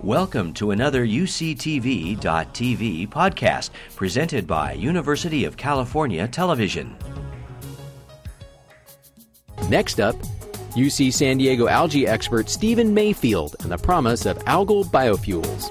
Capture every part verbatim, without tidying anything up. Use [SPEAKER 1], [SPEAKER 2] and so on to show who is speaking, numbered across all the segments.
[SPEAKER 1] Welcome to another U C T V dot T V podcast presented by University of California Television.
[SPEAKER 2] Next up, U C San Diego algae expert Stephen Mayfield and the promise of algal biofuels.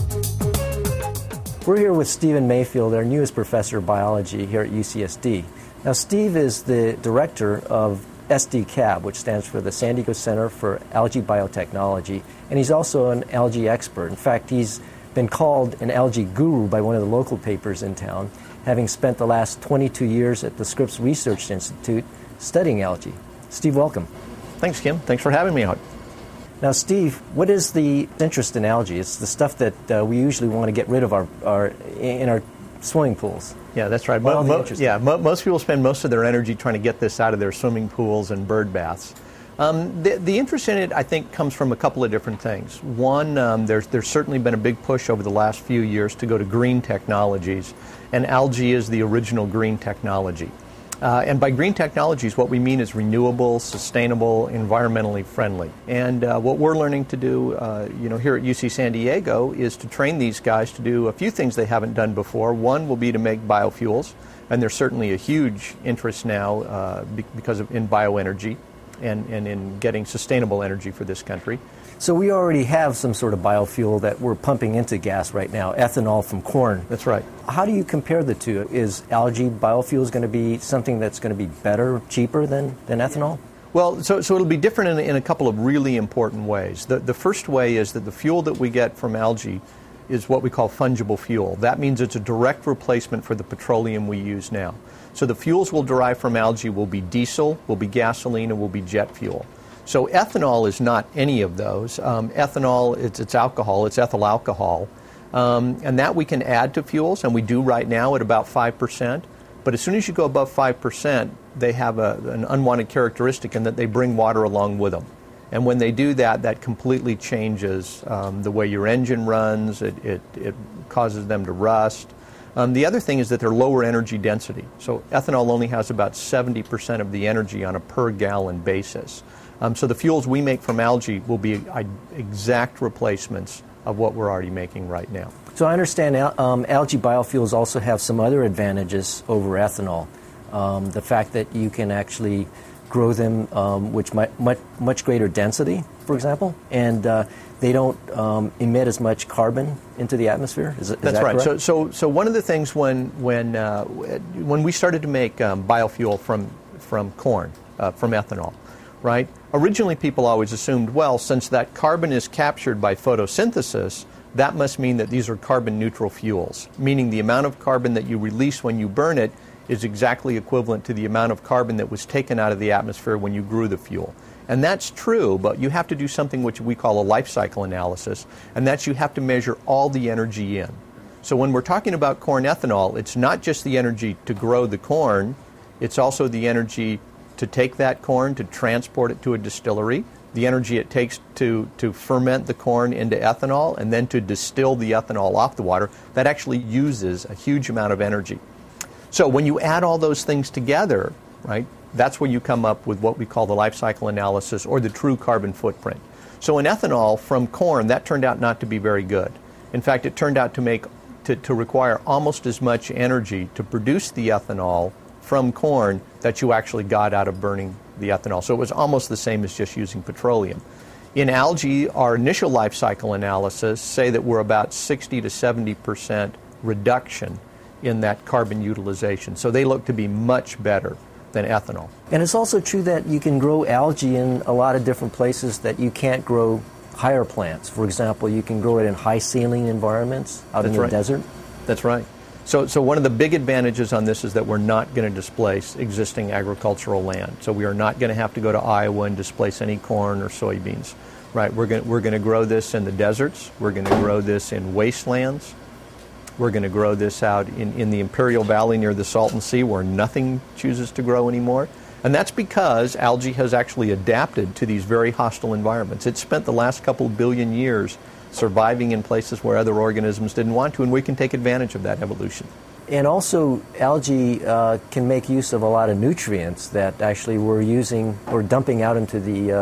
[SPEAKER 3] We're here with Stephen Mayfield, our newest professor of biology here at U C S D. Now, Steve is the director of S D C A B, which stands for the San Diego Center for Algae Biotechnology, and he's also an algae expert. In fact, he's been called an algae guru by one of the local papers in town, having spent the last twenty-two years at the Scripps Research Institute studying algae. Steve, welcome.
[SPEAKER 4] Thanks, Kim. Thanks for having me out.
[SPEAKER 3] Now, Steve, what is the interest in algae? It's the stuff that uh, we usually want to get rid of our, our in our swimming pools.
[SPEAKER 4] Yeah, that's right. Mo- mo- yeah, mo- most people spend most of their energy trying to get this out of their swimming pools and bird baths. Um, the, the interest in it, I think, comes from a couple of different things. One, um, there's, there's certainly been a big push over the last few years to go to green technologies, and algae is the original green technology. Uh, and by green technologies, what we mean is renewable, sustainable, environmentally friendly. And uh, what we're learning to do, uh, you know, here at U C San Diego is to train these guys to do a few things they haven't done before. One will be to make biofuels, and there's certainly a huge interest now uh, be- because of in bioenergy and, and in getting sustainable energy for this country.
[SPEAKER 3] So we already have some sort of biofuel that we're pumping into gas right now, ethanol from corn.
[SPEAKER 4] That's right.
[SPEAKER 3] How do you compare the two? Is algae biofuels going to be something that's going to be better, cheaper than, than ethanol?
[SPEAKER 4] Well, so, so it'll be different in, in a couple of really important ways. The, the first way is that the fuel that we get from algae is what we call fungible fuel. That means it's a direct replacement for the petroleum we use now. So the fuels we'll derive from algae will be diesel, will be gasoline, and will be jet fuel. So ethanol is not any of those. Um, ethanol, it's, it's alcohol, it's ethyl alcohol. Um, and that we can add to fuels, and we do right now at about five percent. But as soon as you go above five percent, they have a, an unwanted characteristic in that they bring water along with them. And when they do that, that completely changes um, the way your engine runs. It, it, it causes them to rust. Um, the other thing is that they're lower energy density. So ethanol only has about seventy percent of the energy on a per gallon basis. Um, so the fuels we make from algae will be uh, exact replacements of what we're already making right now.
[SPEAKER 3] So I understand al- um, algae biofuels also have some other advantages over ethanol. Um, the fact that you can actually grow them um, which might, much, much greater density, for example, and uh, they don't um, emit as much carbon into the atmosphere. Is, is
[SPEAKER 4] That's
[SPEAKER 3] that
[SPEAKER 4] right.
[SPEAKER 3] correct?
[SPEAKER 4] So, so, so one of the things when when uh, when we started to make um, biofuel from from corn, uh, from ethanol, right? Originally, people always assumed, well, since that carbon is captured by photosynthesis, that must mean that these are carbon-neutral fuels, meaning the amount of carbon that you release when you burn it is exactly equivalent to the amount of carbon that was taken out of the atmosphere when you grew the fuel. And that's true, but you have to do something which we call a life cycle analysis, and that's you have to measure all the energy in. So when we're talking about corn ethanol, it's not just the energy to grow the corn, it's also the energy to take that corn, to transport it to a distillery, the energy it takes to, to ferment the corn into ethanol, and then to distill the ethanol off the water. That actually uses a huge amount of energy. So when you add all those things together, right, that's where you come up with what we call the life cycle analysis or the true carbon footprint. So in ethanol from corn, that turned out not to be very good. In fact, it turned out to make to, to require almost as much energy to produce the ethanol from corn that you actually got out of burning the ethanol. So it was almost the same as just using petroleum. In algae, our initial life cycle analysis say that we're about sixty to seventy percent reduction in that carbon utilization. So they look to be much better than ethanol.
[SPEAKER 3] And it's also true that you can grow algae in a lot of different places that you can't grow higher plants. For example, you can grow it in high saline environments out
[SPEAKER 4] That's
[SPEAKER 3] in the
[SPEAKER 4] right.
[SPEAKER 3] desert.
[SPEAKER 4] That's right. So, so one of the big advantages on this is that we're not going to displace existing agricultural land. So we are not going to have to go to Iowa and displace any corn or soybeans, right? We're going we're going to grow this in the deserts. We're going to grow this in wastelands. We're going to grow this out in, in the Imperial Valley near the Salton Sea where nothing chooses to grow anymore. And that's because algae has actually adapted to these very hostile environments. It's spent the last couple billion years surviving in places where other organisms didn't want to, and we can take advantage of that evolution.
[SPEAKER 3] And also, algae uh, can make use of a lot of nutrients that actually we're using or dumping out into the uh,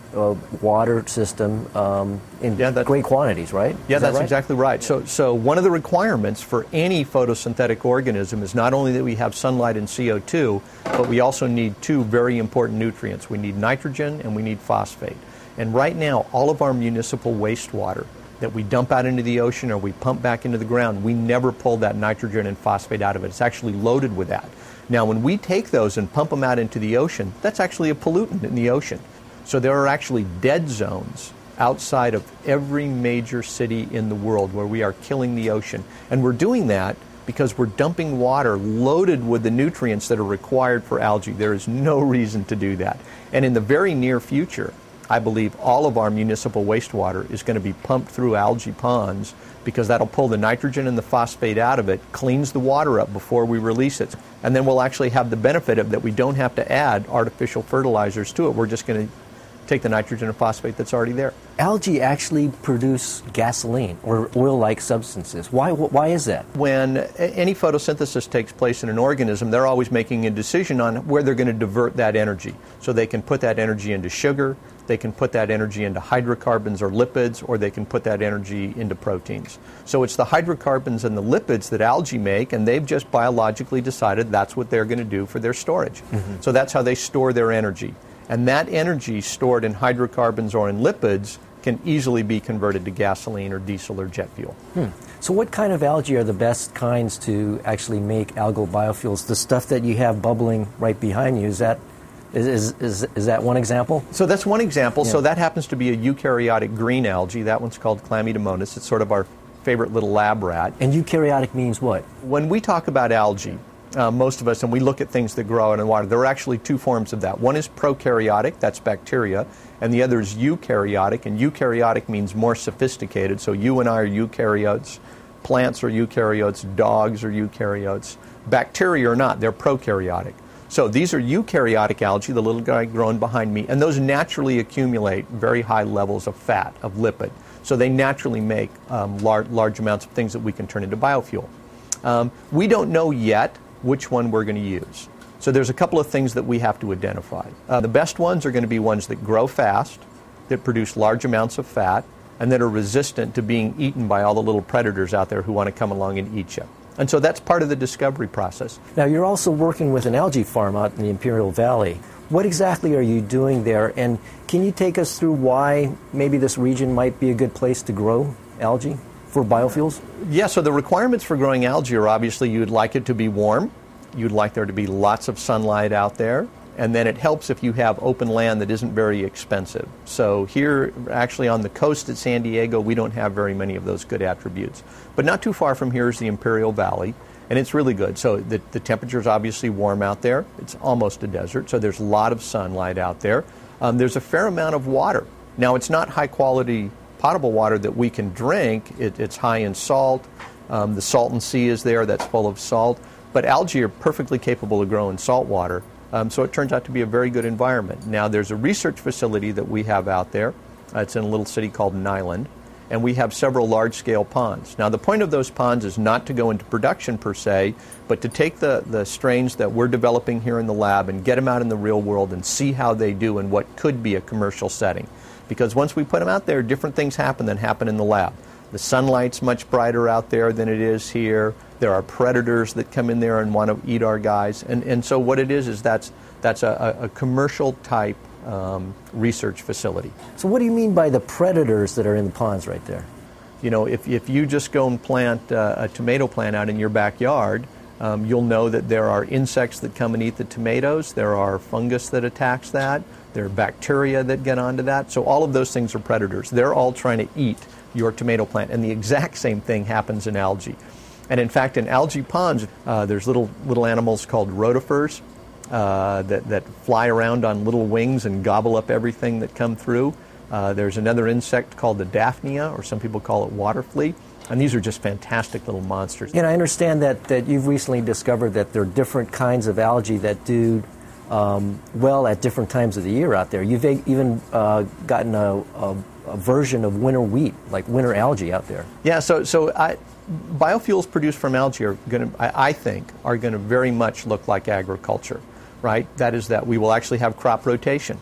[SPEAKER 3] uh, water system um, in
[SPEAKER 4] yeah,
[SPEAKER 3] great quantities, right?
[SPEAKER 4] Yeah,
[SPEAKER 3] Is
[SPEAKER 4] that's
[SPEAKER 3] that right?
[SPEAKER 4] exactly right. So, so one of the requirements for any photosynthetic organism is not only that we have sunlight and C O two, but we also need two very important nutrients. We need nitrogen and we need phosphate. And right now, all of our municipal wastewater that we dump out into the ocean or we pump back into the ground, we never pull that nitrogen and phosphate out of it. It's actually loaded with that. Now, when we take those and pump them out into the ocean, that's actually a pollutant in the ocean. So there are actually dead zones outside of every major city in the world where we are killing the ocean. And we're doing that because we're dumping water loaded with the nutrients that are required for algae. There is no reason to do that. And in the very near future, I believe all of our municipal wastewater is going to be pumped through algae ponds because that'll pull the nitrogen and the phosphate out of it, cleans the water up before we release it. And then we'll actually have the benefit of that we don't have to add artificial fertilizers to it. We're just going to take the nitrogen and phosphate that's already there.
[SPEAKER 3] Algae actually produce gasoline or oil-like substances. Why, why is that?
[SPEAKER 4] When any photosynthesis takes place in an organism, they're always making a decision on where they're going to divert that energy. So they can put that energy into sugar, they can put that energy into hydrocarbons or lipids, or they can put that energy into proteins. So it's the hydrocarbons and the lipids that algae make, and they've just biologically decided that's what they're going to do for their storage. Mm-hmm. So that's how they store their energy. And that energy stored in hydrocarbons or in lipids can easily be converted to gasoline or diesel or jet fuel.
[SPEAKER 3] Hmm. So what kind of algae are the best kinds to actually make algal biofuels? The stuff that you have bubbling right behind you, is that is is, is, is that one example?
[SPEAKER 4] So that's one example.
[SPEAKER 3] Yeah.
[SPEAKER 4] So that happens to be a eukaryotic green algae. That one's called Chlamydomonas. It's sort of our favorite little lab rat.
[SPEAKER 3] And eukaryotic means what?
[SPEAKER 4] When we talk about algae, Uh, most of us, and we look at things that grow out in the water, there are actually two forms of that. One is prokaryotic, that's bacteria, and the other is eukaryotic, and eukaryotic means more sophisticated, so you and I are eukaryotes, plants are eukaryotes, dogs are eukaryotes, bacteria are not, they're prokaryotic. So these are eukaryotic algae, the little guy growing behind me, and those naturally accumulate very high levels of fat, of lipid, so they naturally make um, large, large amounts of things that we can turn into biofuel. Um, we don't know yet which one we're going to use. So there's a couple of things that we have to identify. Uh, the best ones are going to be ones that grow fast, that produce large amounts of fat, and that are resistant to being eaten by all the little predators out there who want to come along and eat you. And so that's part of the discovery process.
[SPEAKER 3] Now, you're also working with an algae farm out in the Imperial Valley. What exactly are you doing there? And can you take us through why maybe this region might be a good place to grow algae for biofuels?
[SPEAKER 4] Yeah, so the requirements for growing algae are obviously you'd like it to be warm, you'd like there to be lots of sunlight out there, and then it helps if you have open land that isn't very expensive. So here, actually on the coast at San Diego, we don't have very many of those good attributes. But not too far from here is the Imperial Valley, and it's really good. So the, the temperature is obviously warm out there. It's almost a desert, so there's a lot of sunlight out there. Um, there's a fair amount of water. Now, it's not high-quality potable water that we can drink. It, it's high in salt. Um, the Salton Sea is there, that's full of salt. But algae are perfectly capable of growing salt water, um, so it turns out to be a very good environment. Now, there's a research facility that we have out there. Uh, it's in a little city called Nyland, and we have several large-scale ponds. Now, the point of those ponds is not to go into production per se, but to take the, the strains that we're developing here in the lab and get them out in the real world and see how they do in what could be a commercial setting. Because once we put them out there, different things happen than happen in the lab. The sunlight's much brighter out there than it is here. There are predators that come in there and want to eat our guys. And, and so what it is is that's, that's a, a commercial type um, research facility.
[SPEAKER 3] So what do you mean by the predators that are in the ponds right there?
[SPEAKER 4] You know, if, if you just go and plant uh, a tomato plant out in your backyard, um, you'll know that there are insects that come and eat the tomatoes. There are fungus that attacks that. There are bacteria that get onto that. So all of those things are predators. They're all trying to eat your tomato plant. And the exact same thing happens in algae. And in fact, in algae ponds, uh, there's little little animals called rotifers uh, that, that fly around on little wings and gobble up everything that come through. Uh, there's another insect called the Daphnia, or some people call it water flea. And these are just fantastic little monsters.
[SPEAKER 3] And I understand that, that you've recently discovered that there are different kinds of algae that do Um, well at different times of the year out there. You've even uh, gotten a, a, a version of winter wheat, like winter algae out there.
[SPEAKER 4] Yeah, so so I, biofuels produced from algae are going to, I, I think, are going to very much look like agriculture, right? That is that we will actually have crop rotation.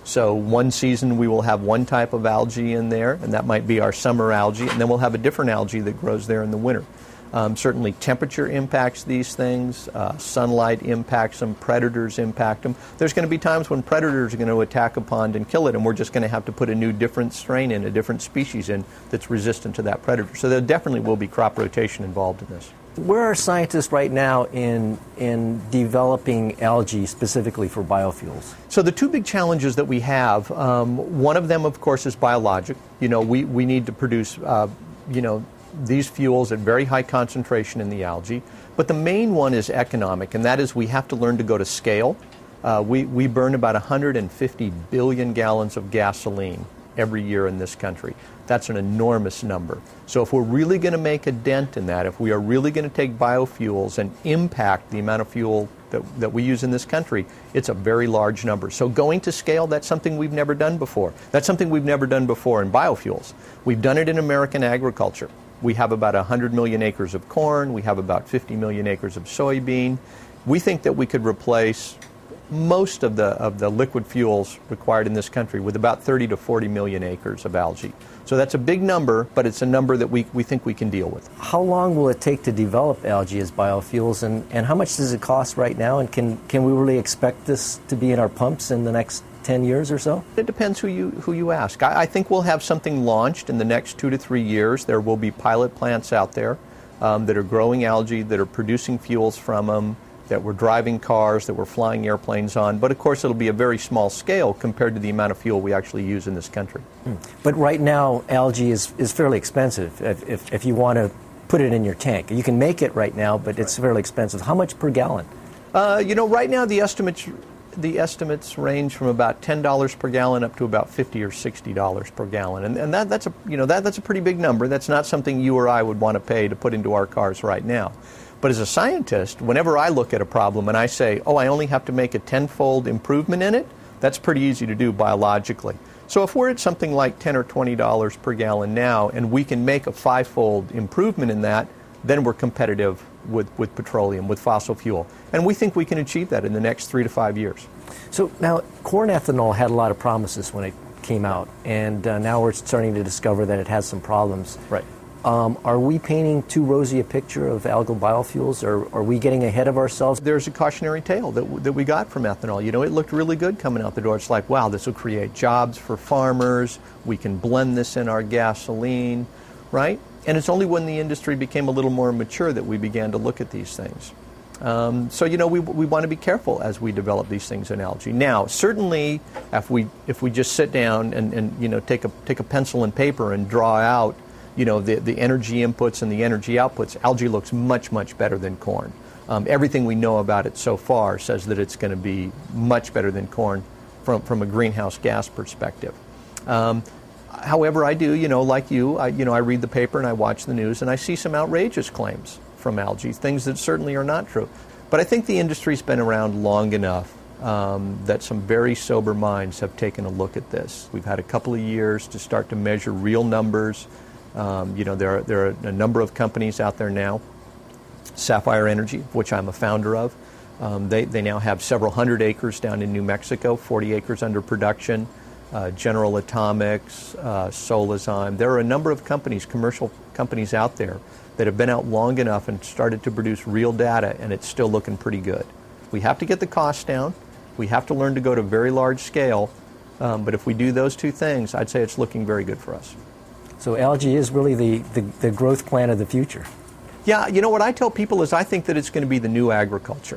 [SPEAKER 4] So one season we will have one type of algae in there, and that might be our summer algae, and then we'll have a different algae that grows there in the winter. Um, certainly temperature impacts these things, uh, sunlight impacts them, predators impact them. There's going to be times when predators are going to attack a pond and kill it, and we're just going to have to put a new different strain in, a different species in that's resistant to that predator. So there definitely will be crop rotation involved in this.
[SPEAKER 3] Where are scientists right now in in developing algae specifically for biofuels?
[SPEAKER 4] So the two big challenges that we have, um, one of them, of course, is biologic. You know, we, we need to produce, uh, you know, these fuels at very high concentration in the algae. But the main one is economic, and that is we have to learn to go to scale. Uh, we, we burn about one hundred fifty billion gallons of gasoline every year in this country. That's an enormous number. So if we're really going to make a dent in that, if we are really going to take biofuels and impact the amount of fuel that, that we use in this country, it's a very large number. So going to scale, that's something we've never done before. That's something we've never done before in biofuels. We've done it in American agriculture. We have about one hundred million acres of corn. We have about fifty million acres of soybean. We think that we could replace most of the of the liquid fuels required in this country with about thirty to forty million acres of algae. So that's a big number, but it's a number that we, we think we can deal with.
[SPEAKER 3] How long will it take to develop algae as biofuels, and, and how much does it cost right now, and can, can we really expect this to be in our pumps in the next ten years or so?
[SPEAKER 4] It depends who you who you ask. I, I think we'll have something launched in the next two to three years. There will be pilot plants out there um, that are growing algae, that are producing fuels from them, that we're driving cars, that we're flying airplanes on. But of course it'll be a very small scale compared to the amount of fuel we actually use in this country.
[SPEAKER 3] Hmm. But right now algae is, is fairly expensive if, if, if you want to put it in your tank. You can make it right now, but it's fairly expensive. How much per gallon?
[SPEAKER 4] Uh, you know, right now the estimates the estimates range from about ten dollars per gallon up to about fifty or sixty dollars per gallon, and, and that, that's a you know that, that's a pretty big number. That's not something you or I would want to pay to put into our cars right now. But as a scientist, whenever I look at a problem and I say, oh, I only have to make a tenfold improvement in it, that's pretty easy to do biologically. So if we're at something like ten or twenty dollars per gallon now, and we can make a fivefold improvement in that, then we're competitive with, with petroleum, with fossil fuel. And we think we can achieve that in the next three to five years.
[SPEAKER 3] So now, corn ethanol had a lot of promises when it came out, and uh, now we're starting to discover that it has some problems.
[SPEAKER 4] Right.
[SPEAKER 3] Um, are we painting too rosy a picture of algal biofuels, or are we getting ahead of ourselves?
[SPEAKER 4] There's a cautionary tale that, w- that we got from ethanol. You know, it looked really good coming out the door. It's like, wow, this will create jobs for farmers. We can blend this in our gasoline, right? And it's only when the industry became a little more mature that we began to look at these things. Um, so, you know, we, we want to be careful as we develop these things in algae. Now, certainly, if we if we just sit down and, and you know, take a take a pencil and paper and draw out, you know, the, the energy inputs and the energy outputs, algae looks much, much better than corn. Um, everything we know about it so far says that it's going to be much better than corn from, from a greenhouse gas perspective. Um, however, I do, you know, like you, I, you know, I read the paper and I watch the news and I see some outrageous claims from algae, things that certainly are not true. But I think the industry's been around long enough um, that some very sober minds have taken a look at this. We've had a couple of years to start to measure real numbers. Um, you know, there are, there are a number of companies out there now, Sapphire Energy, which I'm a founder of. Um, they, they now have several hundred acres down in New Mexico, forty acres under production. Uh, General Atomics, uh, Solazyme. There are a number of companies, commercial companies out there that have been out long enough and started to produce real data, and it's still looking pretty good. We have to get the costs down. We have to learn to go to very large scale. Um, but if we do those two things, I'd say it's looking very good for us.
[SPEAKER 3] So algae is really the, the, the growth plan of the future.
[SPEAKER 4] Yeah, you know, what I tell people is I think that it's going to be the new agriculture.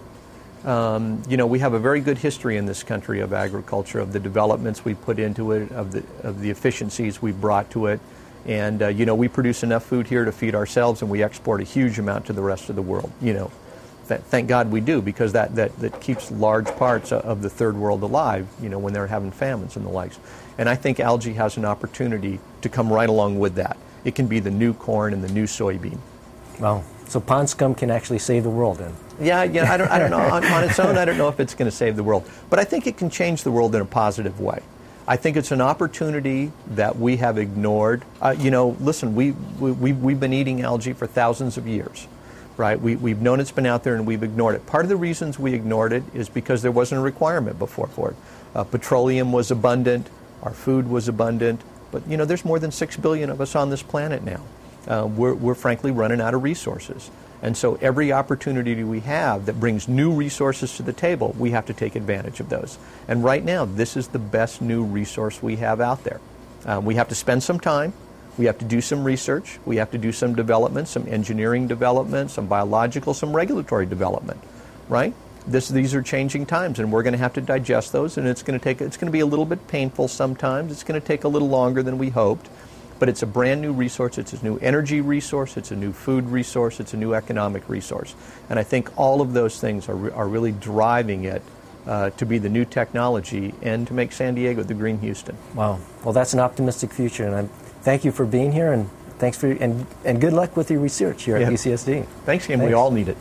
[SPEAKER 4] Um, you know, we have a very good history in this country of agriculture, of the developments we put into it, of the, of the efficiencies we brought to it. And, uh, you know, we produce enough food here to feed ourselves, and we export a huge amount to the rest of the world. You know, that, thank God we do, because that, that, that keeps large parts of the third world alive, you know, when they're having famines and the likes. And I think algae has an opportunity to come right along with that. It can be the new corn and the new soybean.
[SPEAKER 3] Well, so pond scum can actually save the world then.
[SPEAKER 4] Yeah, yeah, I don't, I don't know. On, on its own, I don't know if it's going to save the world. But I think it can change the world in a positive way. I think it's an opportunity that we have ignored. Uh, you know, listen, we, we, we've, we've been eating algae for thousands of years, right? We, we've known it's been out there and we've ignored it. Part of the reasons we ignored it is because there wasn't a requirement before for it. Uh, petroleum was abundant, our food was abundant, but you know, there's more than six billion of us on this planet now. Uh, we're, we're frankly running out of resources. And so every opportunity we have that brings new resources to the table, we have to take advantage of those. And right now, this is the best new resource we have out there. Uh, we have to spend some time. We have to do some research. We have to do some development, some engineering development, some biological, some regulatory development, right? This, these are changing times, and we're going to have to digest those, and it's going to take, it's going to be a little bit painful sometimes. It's going to take a little longer than we hoped, but it's a brand new resource. It's a new energy resource. It's a new food resource. It's a new economic resource. And I think all of those things are, are really driving it uh, to be the new technology and to make San Diego the green Houston.
[SPEAKER 3] Wow. Well, that's an optimistic future, and I'm, thank you for being here, and thanks for and, and good luck with your research here
[SPEAKER 4] yeah.
[SPEAKER 3] at U C S D.
[SPEAKER 4] Thanks, Kim. We all need it.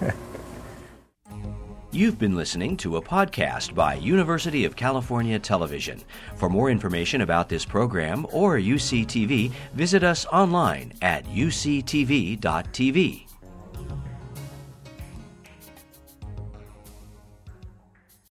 [SPEAKER 1] You've been listening to a podcast by University of California Television. For more information about this program or U C T V, visit us online at U C T V dot T V.